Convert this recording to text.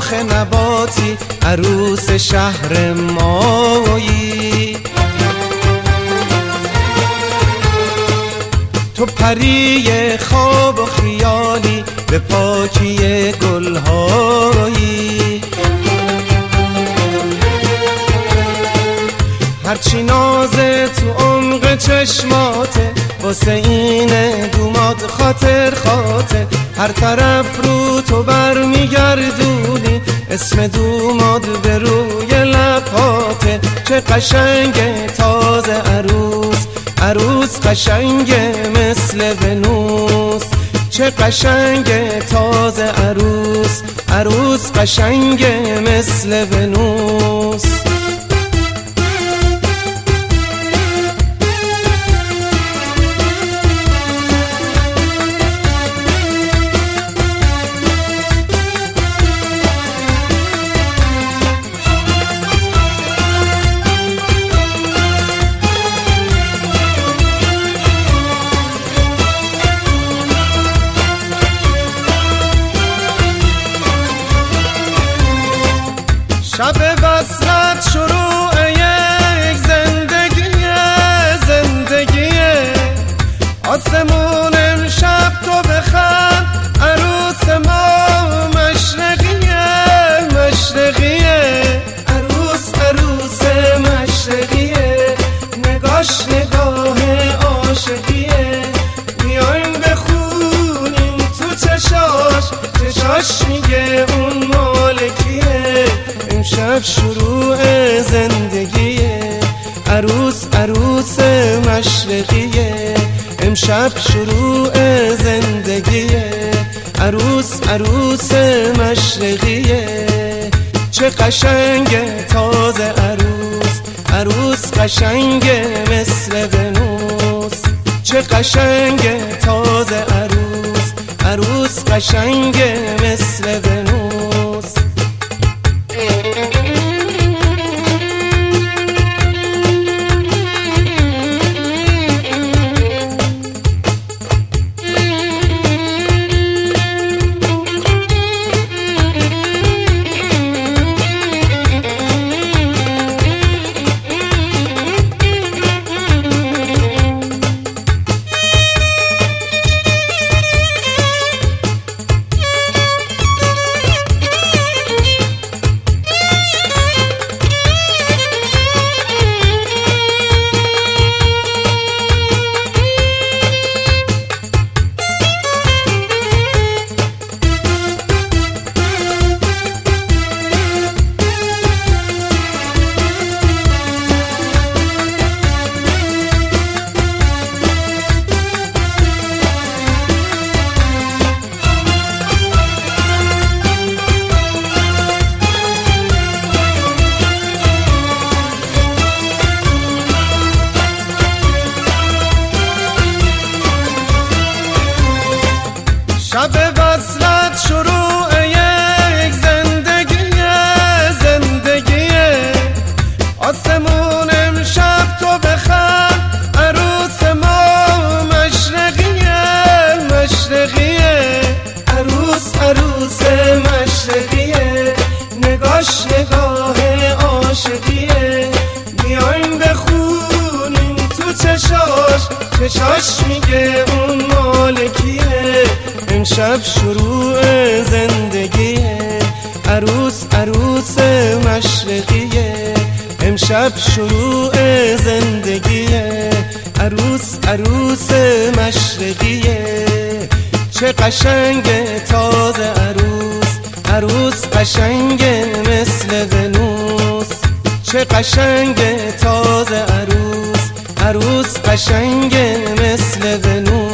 شاخ نباتی عروس شهر مایی. تو پری خواب و خیالی به پاکی گلهایی. هرچی نازه تو عمق چشماته واسه اینه دوماد خاطر خاطر. هر طرف رو تو بر میگردونی اسم دوماد به روی لباته. چه قشنگه تازه عروس، عروس قشنگه مثل ونوس. چه قشنگه تازه عروس، عروس قشنگه مثل ونوس. شب وصلت شروع یک زندگیه آسمون امشب تو بخند عروس ما مشرقیه. عروس مشرقیه نگاش نگاه عاشقیه. بیایم بخونیم تو چشاش میگه اون مالکیه. امشب شروع زندگیه عروس مشرقیه. امشب شروع زندگیه عروس مشرقیه. چه قشنگه تازه عروس قشنگه مثل ونوس. چه قشنگه تازه عروس قشنگه مثل ونوس. شب وصلت شروع یک زندگیه آسمون امشب تو بخند عروس ما مشرقیه. عروس مشرقیه نگاش نگاه عاشقیه. بیایم بخونیم تو چشاش میگه اون مالکیه. امشب شروع زندگیه عروس مشرقیه. امشب شروع زندگیه عروس مشرقیه. چه قشنگه تازه عروس قشنگه مثل ونوس. چه قشنگه تازه عروس قشنگه مثل ونوس.